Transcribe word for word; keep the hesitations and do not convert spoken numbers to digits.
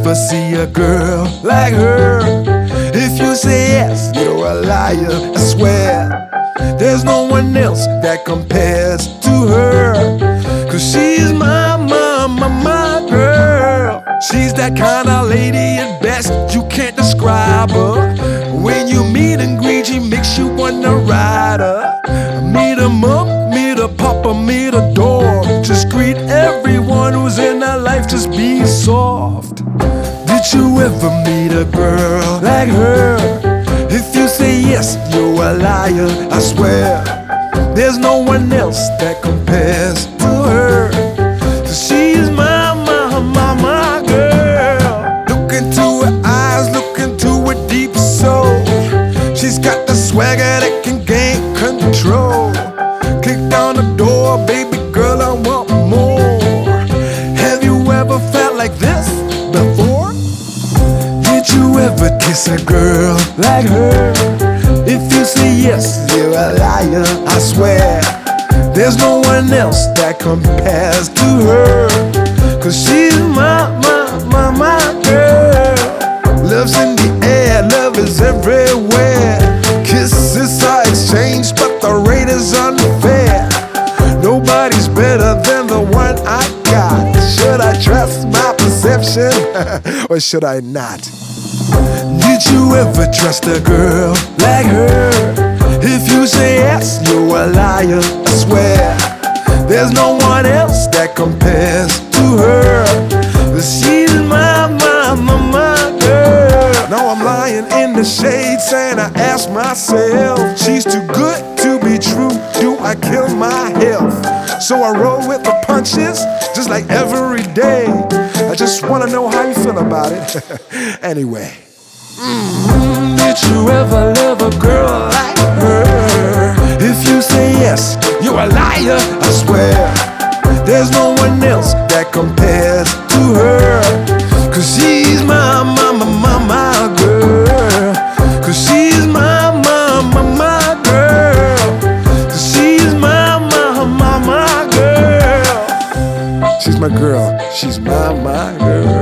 ever see a girl like her? If you say yes, you're a liar, I swear. There's no one else that compares to her, 'cause she's my, my, my, my girl. She's that kind of lady at best, you can't describe her. When you meet and greet, she makes you wanna ride her. Meet her mom, meet her papa, meet her dog. Just greet everyone who's in her life, just be soft. Did you ever meet a girl like her? If you say yes, you're a liar, I swear. There's no one else that compares to her, 'cause she's my, my, my, my girl. Look into her eyes, look into her deep soul. She's got the swagger that can gain control. Kick down the door, baby girl, I want more. Have you ever felt like this before? Did you ever kiss a girl like her? If you say yes, you're a liar, I swear. There's no one else that compares to her, 'cause she's my, my, my, my girl. Love's in the air, love is everywhere. Kisses are exchanged, but the rate is unfair. Nobody's better than the one I got. Should I trust my perception or should I not? Did you ever trust a girl like her? If you say yes, you're a liar, I swear. There's no one else that compares to her, 'cause she's my, my, my, my girl. Now I'm lying in the shade saying I ask myself, she's too good to be true, do I kill my health? So I roll with the punches, just like every day. I just wanna know how you feel about it. Anyway. Mm-hmm. Did you ever love a girl like her? If you say yes, you're a liar, I swear. There's no one else that compares to her, 'cause she's my, my, my, my, my girl. 'Cause she's my, my, my, my girl. 'Cause she's my, my, my, my girl. She's my girl, she's my, my girl.